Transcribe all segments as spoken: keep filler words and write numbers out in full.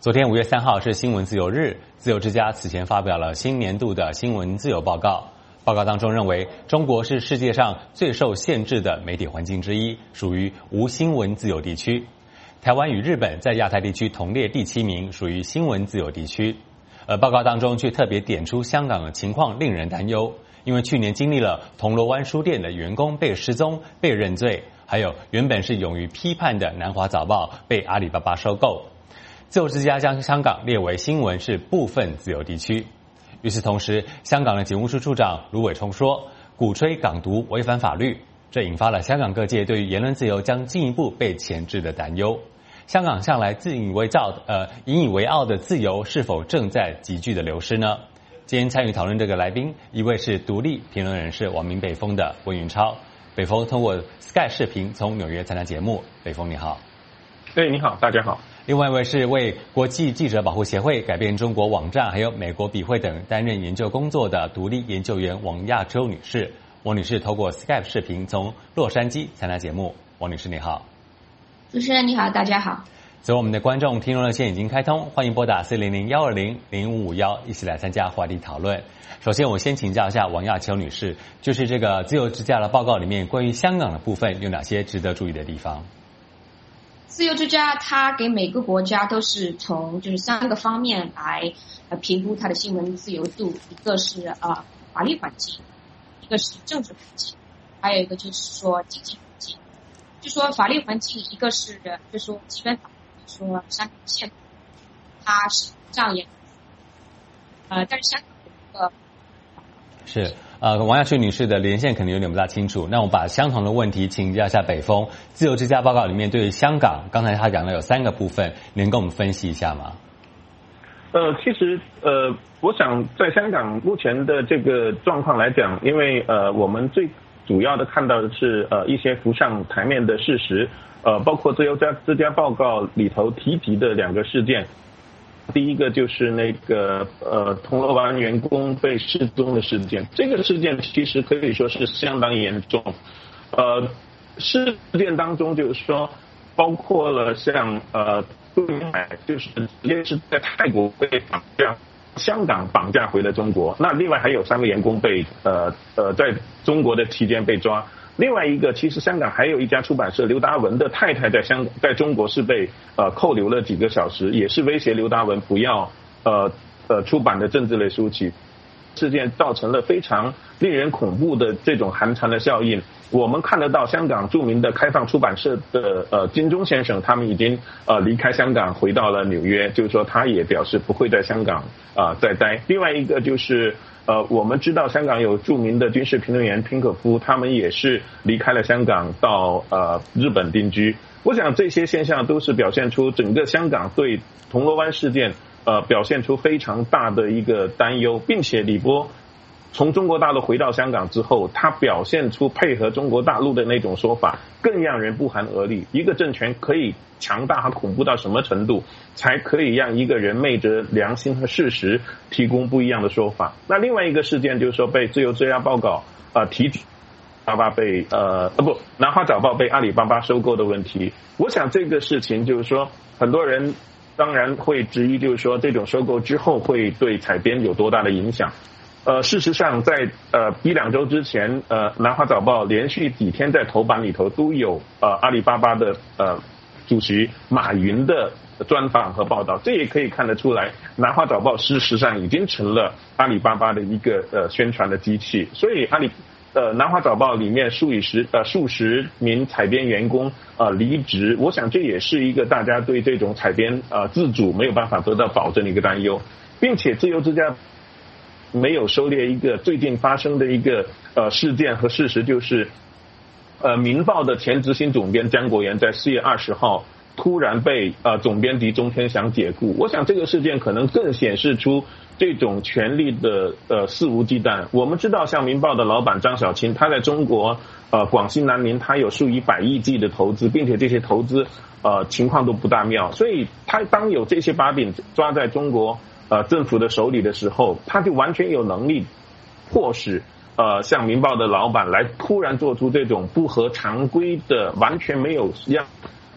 昨天五月三号是新闻自由日，自由之家此前发表了新年度的新闻自由报告。报告当中认为，中国是世界上最受限制的媒体环境之一，属于无新闻自由地区。台湾与日本在亚太地区同列第七名，属于新闻自由地区。而报告当中却特别点出香港的情况令人担忧，因为去年经历了铜锣湾书店的员工被失踪、被认罪，还有原本是勇于批判的南华早报被阿里巴巴收购。自由之家将香港列为新闻是部分自由地区。与此同时，香港的警务处处长卢伟聪说，鼓吹港独违反法律，这引发了香港各界对于言论自由将进一步被钳制的担忧。香港向来自以为傲呃引以为傲的自由，是否正在急剧的流失呢？今天参与讨论这个来宾，一位是独立评论人士网民北风的温云超。北风通过 Sky 视频从纽约参加节目。北风你好。 对，你好，大家好。 另外一位是为国际记者保护协会改变中国网站还有美国笔会等担任研究工作的独立研究员王亚洲女士。王女士透过 Skype 视频从洛杉矶参加节目。王女士你好。 主持人你好，大家好。 所以我们的观众听众热线已经开通，欢迎拨打四零零一二零零五五一一起来参加话题讨论。首先我先请教一下王亚秋女士，就是这个自由之家的报告里面关于香港的部分有哪些值得注意的地方？ 自由之家它给每个国家都是从就是三个方面来呃评估它的新闻自由度，一个是呃法律环境，一个是政治环境，还有一个就是说经济环境。就说法律环境，一个是就说基本法，就说香港宪法，它是这样也呃，但是香港有一个是。呃，王亚秋女士的连线可能有点不大清楚，那我把相同的问题请教一下北风。自由之家报告里面对于香港，刚才他讲了有三个部分，能跟我们分析一下吗？ 呃，其实呃，我想在香港目前的这个状况来讲，因为呃，我们最主要的看到的是呃一些浮上台面的事实，呃，包括自由之家报告里头提及的两个事件。第一个就是那个呃铜锣湾员工被失踪的事件，这个事件其实可以说是相当严重。呃，事件当中就是说，包括了像呃杜明海，就是直接是在泰国被绑架，香港绑架回了中国。那另外还有三个员工被呃呃在中国的期间被抓。另外一个，其实香港还有一家出版社刘达文的太太在香在中国是被呃扣留了几个小时，也是威胁刘达文不要呃呃出版的政治类书籍。事件造成了非常令人恐怖的这种寒蝉的效应。我们看得到香港著名的开放出版社的呃金钟先生，他们已经呃离开香港回到了纽约，就是说他也表示不会在香港啊、呃、再待。另外一个就是呃我们知道香港有著名的军事评论员平可夫，他们也是离开了香港到呃日本定居。我想这些现象都是表现出整个香港对铜锣湾事件呃，表现出非常大的一个担忧，并且李波从中国大陆回到香港之后，他表现出配合中国大陆的那种说法，更让人不寒而栗。一个政权可以强大和恐怖到什么程度，才可以让一个人昧着良心和事实提供不一样的说法？那另外一个事件就是说，被自由之家报告呃提出阿里巴巴被呃呃不南华早报被阿里巴巴收购的问题。我想这个事情就是说，很多人当然会质疑，就是说这种收购之后会对采编有多大的影响。呃，事实上在呃一两周之前，呃南华早报连续几天在头版里头都有呃阿里巴巴的呃主席马云的专访和报道，这也可以看得出来，南华早报事实上已经成了阿里巴巴的一个呃宣传的机器。所以阿里呃，南华早报里面数以十呃数十名采编员工呃离职，我想这也是一个大家对这种采编呃自主没有办法得到保证的一个担忧，并且自由之家没有收列一个最近发生的一个呃事件和事实，就是呃明报的前执行总编姜国元在四月二十号突然被呃总编辑钟天祥解雇。我想这个事件可能更显示出这种权力的呃肆无忌惮。我们知道像明报的老板张小青，他在中国呃广西南宁他有数以百亿计的投资，并且这些投资呃情况都不大妙，所以他当有这些把柄抓在中国呃政府的手里的时候，他就完全有能力迫使呃像明报的老板来突然做出这种不合常规的完全没有让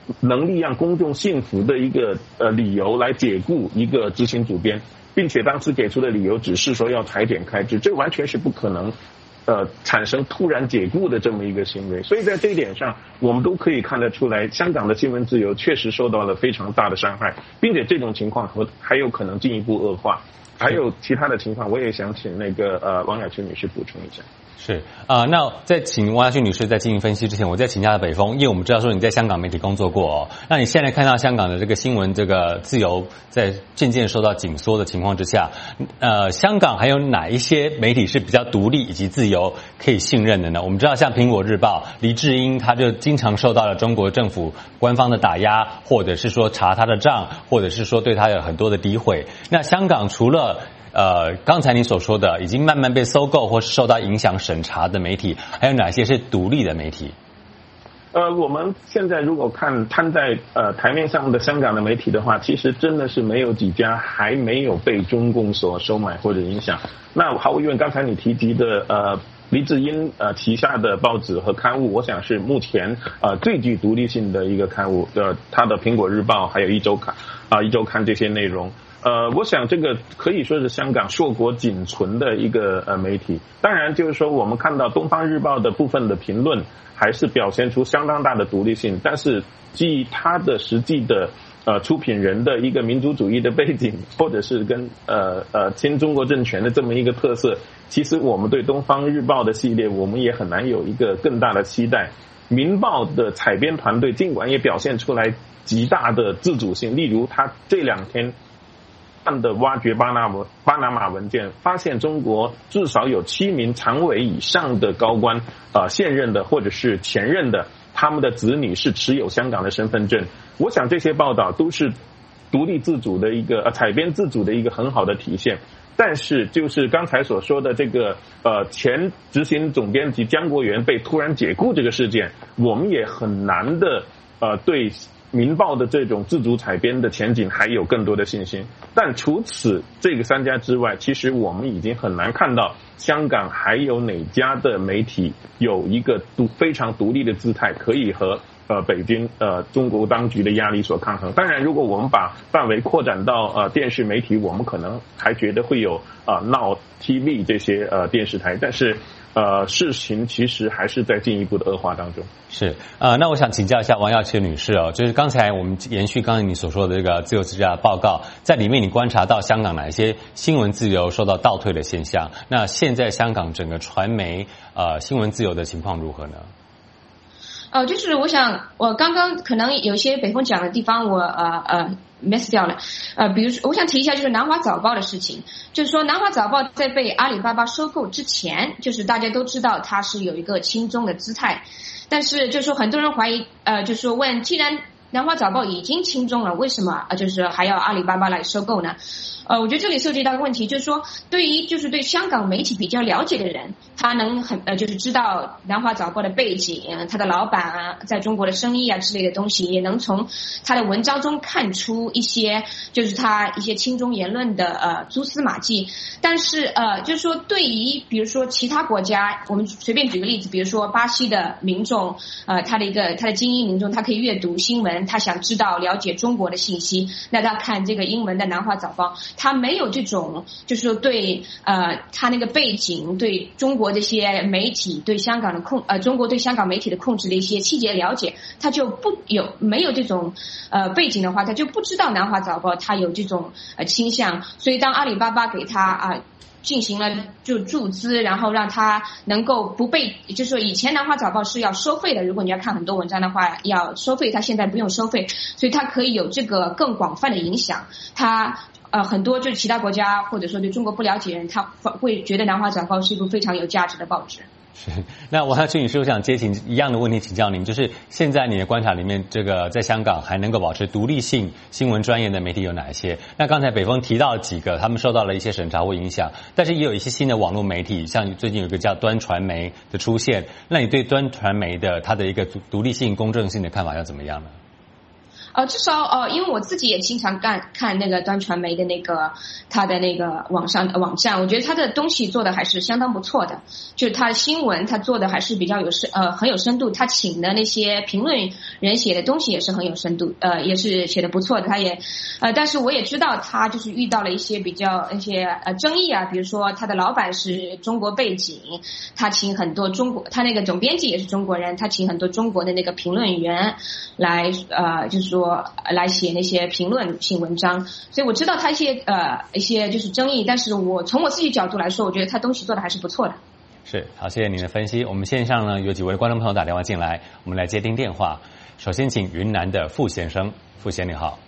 能力让公众信服的一个呃理由来解雇一个执行主编，并且当时给出的理由只是说要裁减开支，这完全是不可能呃产生突然解雇的这么一个行为。所以在这一点上，我们都可以看得出来，香港的新闻自由确实受到了非常大的伤害，并且这种情况和还有可能进一步恶化。还有其他的情况，我也想请那个呃王雅群女士补充一下。 是啊、呃，那在请王雅群女士在进行分析之前，我再请教北风，因为我们知道说你在香港媒体工作过哦，那你现在看到香港的这个新闻这个自由在渐渐受到紧缩的情况之下，呃，香港还有哪一些媒体是比较独立以及自由可以信任的呢？我们知道像苹果日报黎智英，他就经常受到了中国政府官方的打压，或者是说查他的账，或者是说对他有很多的诋毁。那香港除了呃，刚才你所说的已经慢慢被收购或是受到影响审查的媒体，还有哪些是独立的媒体？ 呃，我们现在如果看摊在呃台面上的香港的媒体的话，其实真的是没有几家还没有被中共所收买或者影响。那毫无疑问，刚才你提及的呃黎智英呃旗下的报纸和刊物，我想是目前呃最具独立性的一个刊物，呃，它的苹果日报还有一周刊啊、呃、一周刊这些内容。呃，我想这个可以说是香港硕果仅存的一个呃媒体。当然，就是说我们看到《东方日报》的部分的评论，还是表现出相当大的独立性。但是，基于它的实际的呃出品人的一个民族主义的背景，或者是跟呃呃亲中国政权的这么一个特色，其实我们对《东方日报》的系列，我们也很难有一个更大的期待。《明报》的采编团队尽管也表现出来极大的自主性，例如他这两天的挖掘巴拿马巴拿马文件，发现中国至少有七名常委以上的高官，呃，现任的或者是前任的，他们的子女是持有香港的身份证。我想这些报道都是独立自主的一个呃采编自主的一个很好的体现。但是就是刚才所说的这个呃前执行总编辑江国源被突然解雇这个事件，我们也很难的呃对明报的这种自主采编的前景还有更多的信心。但除此这个三家之外，其实我们已经很难看到香港还有哪家的媒体有一个独非常独立的姿态，可以和呃北京呃中国当局的压力所抗衡。当然，如果我们把范围扩展到呃电视媒体，我们可能还觉得会有呃闹 T V 这些呃电视台，但是呃，事情其实还是在进一步的恶化当中。 是，呃，那我想请教一下王耀琪女士哦，就是刚才我们延续刚才你所说的这个自由之家的报告，在里面你观察到香港哪一些新闻自由受到倒退的现象？那现在香港整个传媒呃新闻自由的情况如何呢？ 呃，就是我想，我刚刚可能有些北风讲的地方我，我呃呃 miss 掉了。呃，比如说，我想提一下，就是南华早报的事情。就是说，南华早报在被阿里巴巴收购之前，就是大家都知道它是有一个亲中的姿态，但是就是说很多人怀疑，呃，就是说问，既然南华早报已经亲中了，为什么呃就是还要阿里巴巴来收购呢？呃，我觉得这里涉及到一个问题，就是说，对于就是对香港媒体比较了解的人，他能很呃就是知道南华早报的背景，他的老板啊，在中国的生意啊之类的东西，也能从他的文章中看出一些就是他一些亲中言论的呃蛛丝马迹。但是呃，就是说对于比如说其他国家，我们随便举个例子，比如说巴西的民众，呃，他的一个他的精英民众，他可以阅读新闻，他想知道了解中国的信息，那他看这个英文的南华早报。他没有这种，就是说对呃他那个背景，对中国这些媒体，对香港的控呃中国对香港媒体的控制的一些细节了解，他就不有没有这种呃背景的话，他就不知道南华早报他有这种呃倾向。所以当阿里巴巴给他啊、呃、进行了就注资，然后让他能够不被，就是说以前南华早报是要收费的，如果你要看很多文章的话要收费，他现在不用收费，所以他可以有这个更广泛的影响。他呃，很多就是其他国家或者说对中国不了解的人，他会觉得南华早报是一部非常有价值的报纸。 是，那王耀琪女士，我想接请一样的问题请教您，就是现在你的观察里面，这个在香港还能够保持独立性、新闻专业的媒体有哪些？那刚才北风提到几个，他们受到了一些审查或影响，但是也有一些新的网络媒体，像最近有一个叫端传媒的出现，那你对端传媒的它的一个独立性、公正性的看法要怎么样呢？ 呃，至少呃，因为我自己也经常干看那个端传媒的那个他的那个网上网站，我觉得他的东西做的还是相当不错的，就是他的新闻他做的还是比较有深呃很有深度，他请的那些评论人写的东西也是很有深度，呃也是写的不错的，他也呃但是我也知道他就是遇到了一些比较一些呃争议啊，比如说他的老板是中国背景，他请很多中国，他那个总编辑也是中国人，他请很多中国的那个评论员来呃就是说。来写那些评论性文章，所以我知道他一些呃一些就是争议，但是我从我自己角度来说，我觉得他东西做的还是不错的。 是，好，谢谢您的分析。我们线上呢有几位观众朋友打电话进来，我们来接听电话。首先请云南的傅先生，傅先你好。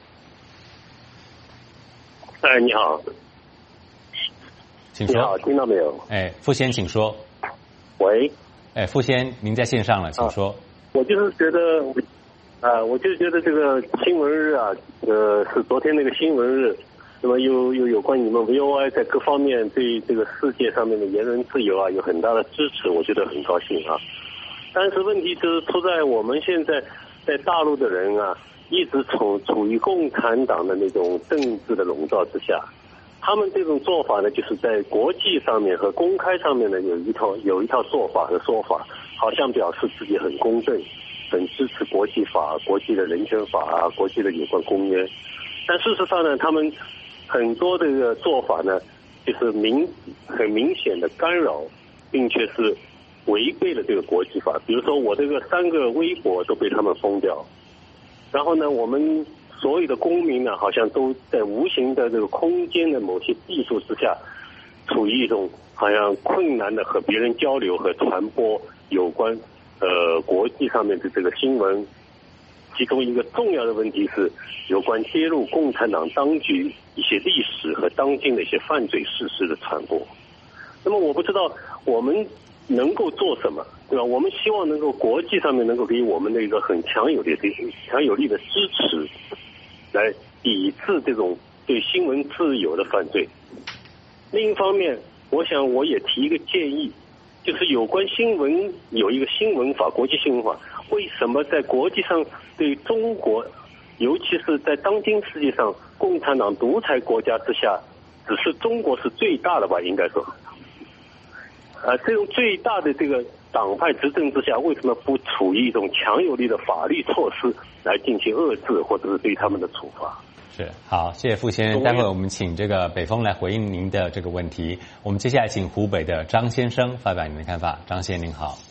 哎，你好。 请说。 你好，听到没有？ 哎，傅先请说。 喂。 哎，傅先，您在线上了，请说。 啊、我就是觉得。啊，我就觉得这个新闻日啊，呃，是昨天那个新闻日，那么又又有关你们 V O I 在各方面对这个世界上面的言论自由啊有很大的支持，我觉得很高兴啊。但是问题就是出在我们现在在大陆的人啊，一直处处于共产党的那种政治的笼罩之下，他们这种做法呢，就是在国际上面和公开上面呢有一套有一套做法和说法，好像表示自己很公正。很支持国际法、国际的人权法啊、国际的有关公约，但事实上呢，他们很多这个做法呢，就是明很明显的干扰，并且是违背了这个国际法。比如说，我这个三个微博都被他们封掉，然后呢，我们所有的公民呢，好像都在无形的这个空间的某些技术之下，处于一种好像困难的和别人交流和传播有关。呃，国际上面的这个新闻，其中一个重要的问题是有关揭露共产党当局一些历史和当今的一些犯罪事实的传播。那么我不知道我们能够做什么，对吧？我们希望能够国际上面能够给我们的一个很强有力的、强有力的支持，来抵制这种对新闻自由的犯罪。另一方面，我想我也提一个建议。就是有关新闻有一个新闻法，国际新闻法，为什么在国际上对中国，尤其是在当今世界上共产党独裁国家之下，只是中国是最大的吧？应该说，呃，这种最大的这个党派执政之下，为什么不处于一种强有力的法律措施来进行遏制，或者是对他们的处罚？ 是，好，谢谢傅先生。待会我们请这个北风来回应您的这个问题。我们接下来请湖北的张先生发表您的看法。张先生您好。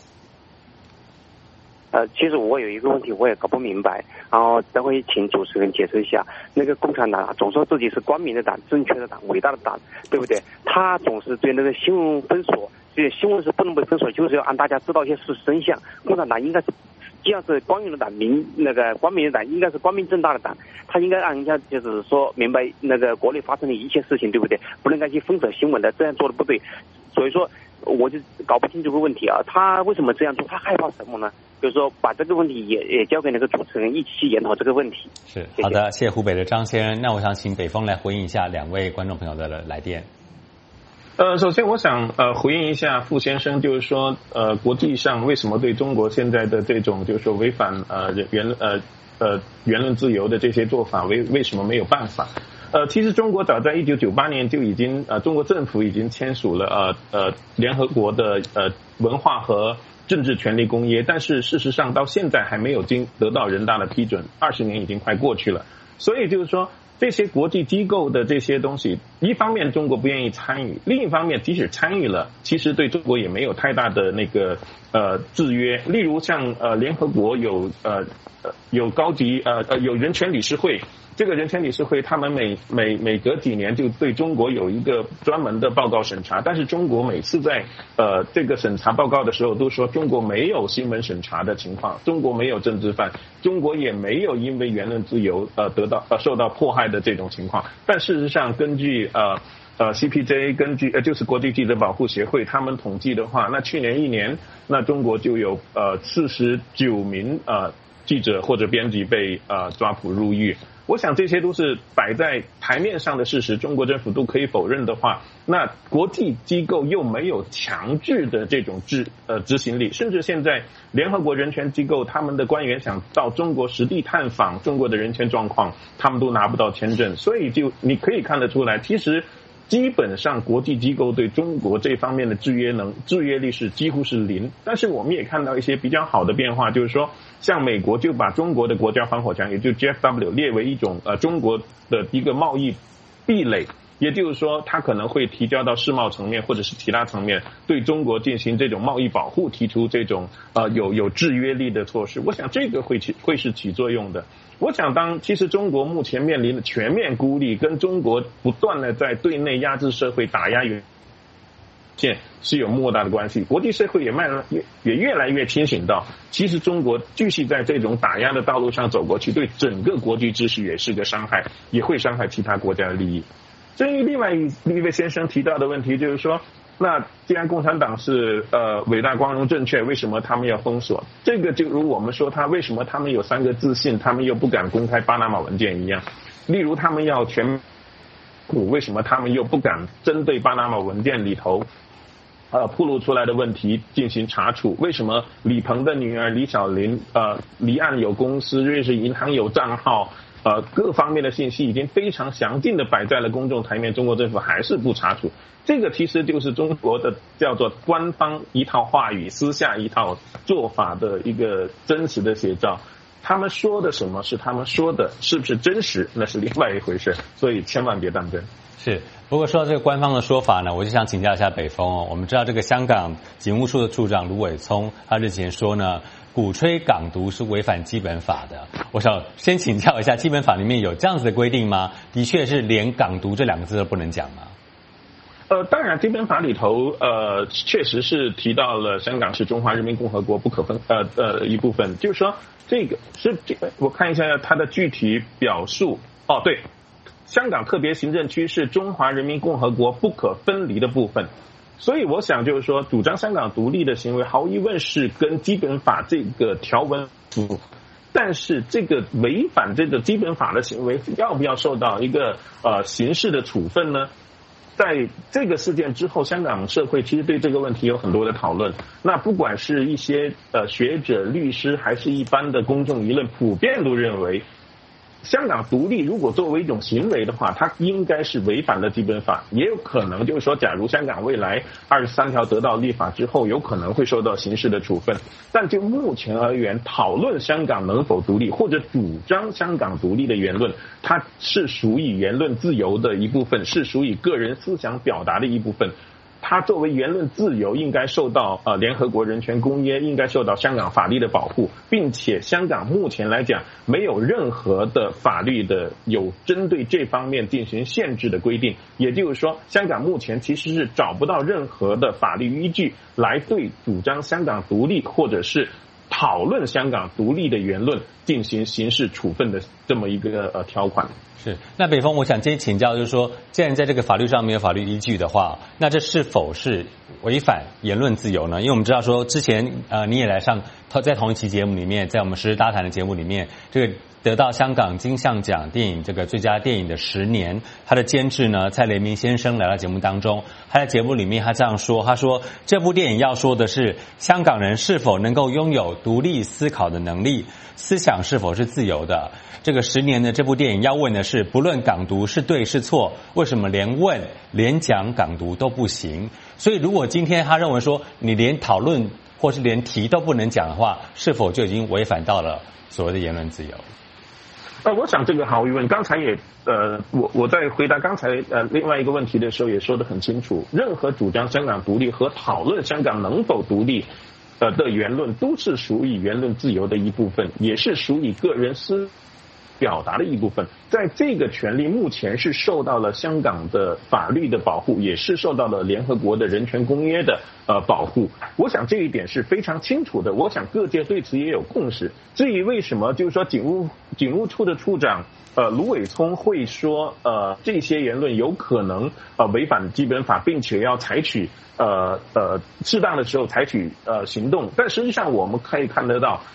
呃，其实我有一个问题我也搞不明白，然后待会请主持人解释一下。那个共产党啊，总说自己是光明的党、正确的党、伟大的党，对不对？他总是对那个新闻封锁，所以新闻是不能被封锁，就是要让大家知道一些事实真相。共产党应该是。既然是光明的党，明那个光明的党应该是光明正大的党，他应该让人家就是说明白那个国内发生的一切事情，对不对？不能该去封锁新闻的，这样做的不对。所以说，我就搞不清这个问题啊，他为什么这样做？他害怕什么呢？就是说，把这个问题也也交给那个主持人一起去研讨这个问题。 是，好的，谢谢湖北的张先生。那我想请北风来回应一下两位观众朋友的来电。 呃，首先我想呃回应一下傅先生，就是说呃国际上为什么对中国现在的这种就是说违反呃言呃呃言论自由的这些做法为为什么没有办法？呃，其实中国早在一九九八年就已经呃中国政府已经签署了呃呃联合国的呃文化和政治权利公约，但是事实上到现在还没有经得到人大的批准，二十年已经快过去了，所以就是说。这些国际机构的这些东西，一方面中国不愿意参与，另一方面即使参与了，其实对中国也没有太大的那个呃制约。例如像呃联合国有呃有高级呃呃有人权理事会，这个人权理事会他们每每每隔几年就对中国有一个专门的报告审查，但是中国每次在呃这个审查报告的时候都说中国没有新闻审查的情况，中国没有政治犯，中国也没有因为言论自由呃得到呃受到迫害的这种情况。但事实上根据呃呃 C P J 根据呃就是国际记者保护协会他们统计的话，那去年一年那中国就有呃四十九名呃记者或者编辑被呃抓捕入狱。我想这些都是摆在台面上的事实，中国政府都可以否认的话，那国际机构又没有强制的这种执呃执行力，甚至现在联合国人权机构他们的官员想到中国实地探访中国的人权状况，他们都拿不到签证，所以就你可以看得出来，其实基本上国际机构对中国这方面的制约能制约力是几乎是零。但是我们也看到一些比较好的变化，就是说像美国就把中国的国家防火墙，也就是 G F W 列为一种呃中国的一个贸易壁垒，也就是说它可能会提交到世贸层面或者是其他层面，对中国进行这种贸易保护，提出这种呃有有制约力的措施。我想这个会起会是起作用的。我想当其实中国目前面临的全面孤立，跟中国不断的在对内压制社会、打压原现是有莫大的关系。国际社会也慢也也越来越清醒到，其实中国继续在这种打压的道路上走过去，对整个国际秩序也是个伤害，也会伤害其他国家的利益。至于另外一一位先生提到的问题，就是说，那既然共产党是呃伟大光荣正确，为什么他们要封锁？这个就如我们说他为什么他们有三个自信，他们又不敢公开巴拿马文件一样。例如他们要全股，为什么他们又不敢针对巴拿马文件里头呃暴露出来的问题进行查处？为什么李鹏的女儿李小玲呃离岸有公司，瑞士银行有账号？呃，各方面的信息已经非常详尽的摆在了公众台面，中国政府还是不查处。这个其实就是中国的叫做官方一套话语，私下一套做法的一个真实的写照。他们说的什么是他们说的，是不是真实那是另外一回事，所以千万别当真。 是，不过说到这个官方的说法呢，我就想请教一下北峰哦。我们知道这个香港警务处的处长卢伟聪，他日前说呢，鼓吹港独是违反基本法的。我想先请教一下，基本法里面有这样子的规定吗？的确是连港独这两个字都不能讲吗？ 呃，当然，基本法里头呃确实是提到了香港是中华人民共和国不可分呃呃一部分，就是说这个是这个我看一下它的具体表述。哦，对。香港特别行政区是中华人民共和国不可分离的部分，所以我想就是说，主张香港独立的行为，毫无疑问是跟基本法这个条文符，但是这个违反这个基本法的行为，要不要受到一个呃刑事的处分呢？在这个事件之后，香港社会其实对这个问题有很多的讨论。那不管是一些呃学者、律师，还是一般的公众舆论，普遍都认为，香港独立如果作为一种行为的话，它应该是违反了基本法。也有可能就是说，假如香港未来二十三条得到立法之后，有可能会受到刑事的处分。但就目前而言，讨论香港能否独立或者主张香港独立的言论，它是属于言论自由的一部分，是属于个人思想表达的一部分。它作为言论自由，应该受到呃联合国人权公约，应该受到香港法律的保护，并且香港目前来讲没有任何的法律的有针对这方面进行限制的规定，也就是说，香港目前其实是找不到任何的法律依据来对主张香港独立或者是讨论香港独立的言论进行刑事处分的这么一个呃条款。 是，那北峰，我想接请教，就是说，既然在这个法律上没有法律依据的话，那这是否是违反言论自由呢？因为我们知道说，之前呃你也来上在同一期节目里面，在我们时事大谈的节目里面，这个得到香港金像奖电影这个最佳电影的十年，他的监制呢蔡雷明先生来到节目当中，他在节目里面他这样说，他说这部电影要说的是香港人是否能够拥有独立思考的能力，思想是否是自由的。这个十年的这部电影要问的是，不论港独是对是错，为什么连问连讲港独都不行？所以如果今天他认为说你连讨论或是连提都不能讲的话，是否就已经违反到了所谓的言论自由？ 呃，我想这个毫无疑问，刚才也呃，我我在回答刚才呃另外一个问题的时候也说得很清楚，任何主张香港独立和讨论香港能否独立呃的言论，都是属于言论自由的一部分，也是属于个人思表达的一部分。在这个权利目前是受到了香港的法律的保护，也是受到了联合国的人权公约的呃保护。我想这一点是非常清楚的，我想各界对此也有共识。至于为什么就是说警务警务处的处长呃卢伟聪会说呃这些言论有可能呃违反基本法，并且要采取呃呃适当的时候采取呃行动，但实际上我们可以看得到，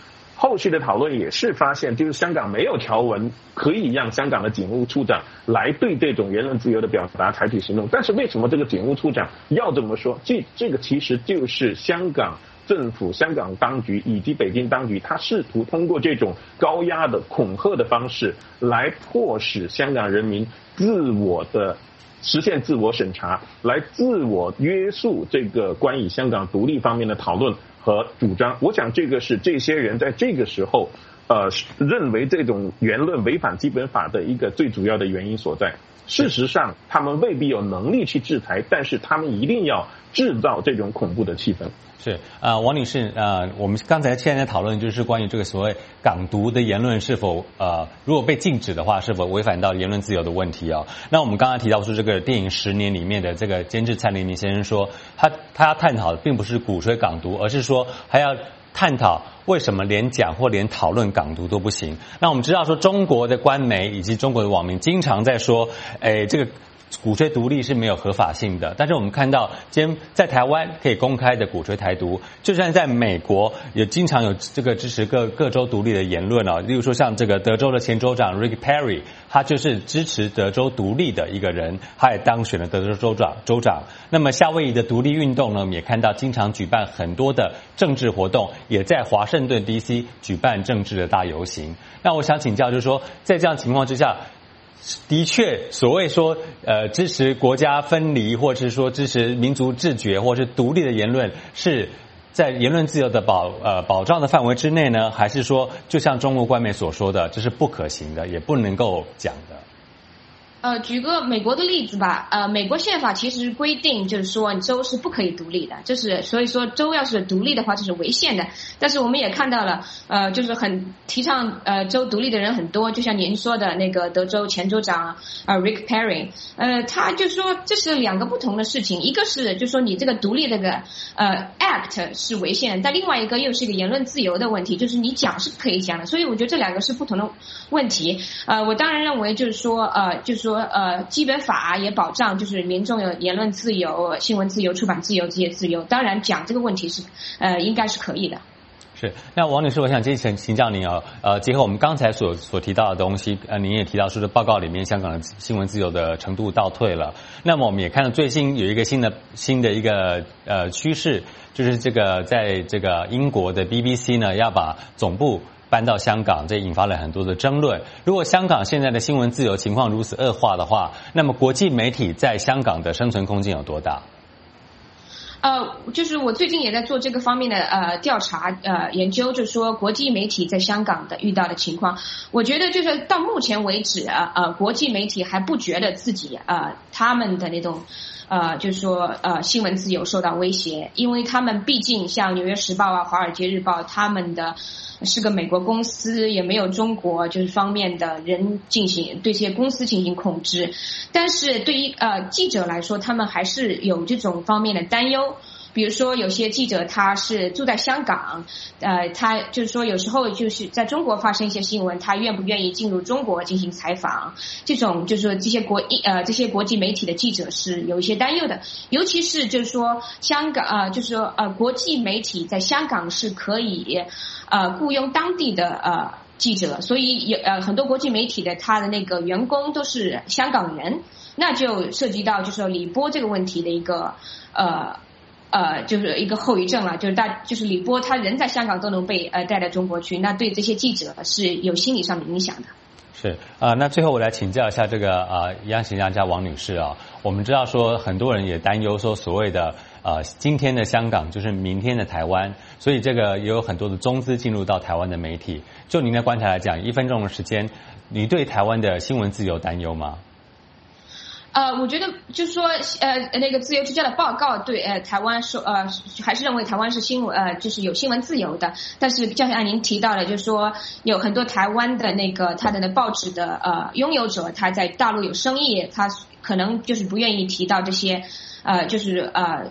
后续的讨论也是发现，就是香港没有条文可以让香港的警务处长来对这种言论自由的表达采取行动。但是为什么这个警务处长要这么说？这这个其实就是香港政府、香港当局以及北京当局，他试图通过这种高压的恐吓的方式来迫使香港人民自我的实现自我审查，来自我约束这个关于香港独立方面的讨论和主张。我想这个是这些人在这个时候呃认为这种言论违反基本法的一个最主要的原因所在。事实上他们未必有能力去制裁，但是他们一定要制造这种恐怖的气氛。 是啊、呃，王女士啊、呃，我们刚才现在讨论就是关于这个所谓港独的言论是否呃，如果被禁止的话，是否违反到言论自由的问题哦。那我们刚刚提到说这个电影《十年》里面的这个监制蔡黎明先生说，他他要探讨的并不是鼓吹港独，而是说还要探讨为什么连讲或连讨论港独都不行。那我们知道说中国的官媒以及中国的网民经常在说，诶，这个鼓吹独立是没有合法性的，但是我们看到今天在台湾可以公开的鼓吹台独，就算在美国也经常有这个支持各各州独立的言论啊，例如说像这个德州的前州长 Rick Perry， 他就是支持德州独立的一个人，他也当选了德州州长州长。那么夏威夷的独立运动呢，我们也看到经常举办很多的政治活动，也在华盛顿 D C 举办政治的大游行。那我想请教就是说，在这样情况之下，的确，所谓说呃支持国家分离，或者是说支持民族自决，或者是独立的言论，是在言论自由的保呃保障的范围之内呢，还是说就像中国官媒所说的，这是不可行的，也不能够讲的？ 呃，举个美国的例子吧，呃，美国宪法其实规定就是说州是不可以独立的，就是所以说州要是独立的话，这是违宪的。但是我们也看到了，呃，就是很提倡呃州独立的人很多，就像您说的那个德州前州长呃 Rick Perry， 呃，他就说这是两个不同的事情，一个是就说你这个独立这个呃 act 是违宪，但另外一个又是一个言论自由的问题，就是你讲是可以讲的，所以我觉得这两个是不同的问题。呃，我当然认为就是说呃，就是说。呃，基本法也保障，就是民众有言论自由、新闻自由、出版自由这些自由。当然，讲这个问题是呃，应该是可以的。 是，那王女士，我想接请请教您啊，呃，结合我们刚才所所提到的东西，呃，您也提到说这报告里面香港的新闻自由的程度倒退了。那么我们也看到最新有一个新的新的一个呃趋势，就是这个在这个英国的 B B C 呢要把总部搬到香港，这引发了很多的争论。如果香港现在的新闻自由情况如此恶化的话，那么国际媒体在香港的生存空间有多大？ 呃，就是我最近也在做这个方面的呃调查呃研究，就是说国际媒体在香港的遇到的情况。我觉得就是到目前为止啊，呃，国际媒体还不觉得自己呃他们的那种呃就是说呃新闻自由受到威胁，因为他们毕竟像《纽约时报》啊、《华尔街日报》，他们的是个美国公司，也没有中国就是方面的人进行对这些公司进行控制。但是对于呃记者来说，他们还是有这种方面的担忧。比如说有些记者他是住在香港，呃，他就是说有时候就是在中国发生一些新闻，他愿不愿意进入中国进行采访？这种就是说这些国呃这些国际媒体的记者是有一些担忧的，尤其是就是说香港呃就是说呃国际媒体在香港是可以呃雇佣当地的呃记者，所以有呃很多国际媒体的他的那个员工都是香港人，那就涉及到就是说李波这个问题的一个呃。呃，就是一个后遗症了，就是大，就是李波他人在香港都能被呃带到中国去，那对这些记者是有心理上的影响的。 是啊、呃，那最后我来请教一下这个啊，央行家家王女士啊，我们知道说很多人也担忧说所谓的呃今天的香港就是明天的台湾，所以这个也有很多的中资进入到台湾的媒体。就您的观察来讲，一分钟的时间，你对台湾的新闻自由担忧吗？ 呃，我觉得就是说，呃，那个自由之家的报告对呃台湾说呃还是认为台湾是新闻呃就是有新闻自由的，但是就像您提到的，就是说有很多台湾的那个他的那报纸的呃拥有者，他在大陆有生意，他可能就是不愿意提到这些呃就是呃。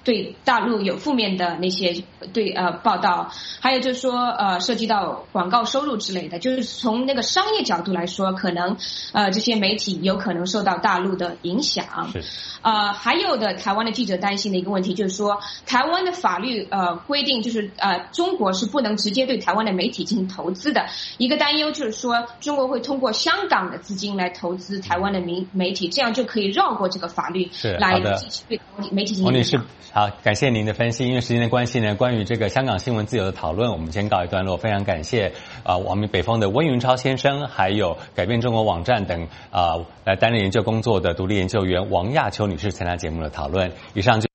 对大陆有负面的那些对呃报道，还有就是说呃涉及到广告收入之类的，就是从那个商业角度来说，可能呃这些媒体有可能受到大陆的影响。 是。 呃，还有的台湾的记者担心的一个问题就是说，台湾的法律呃规定就是呃中国是不能直接对台湾的媒体进行投资的。一个担忧就是说，中国会通过香港的资金来投资台湾的媒媒体，这样就可以绕过这个法律来继续对媒体进行影响。 好，感谢您的分析。因为时间的关系呢，关于这个香港新闻自由的讨论，我们先告一段落。非常感谢啊、呃，我们北风的温云超先生，还有改变中国网站等啊、呃、来担任研究工作的独立研究员王亚秋女士参加节目的讨论。以上就。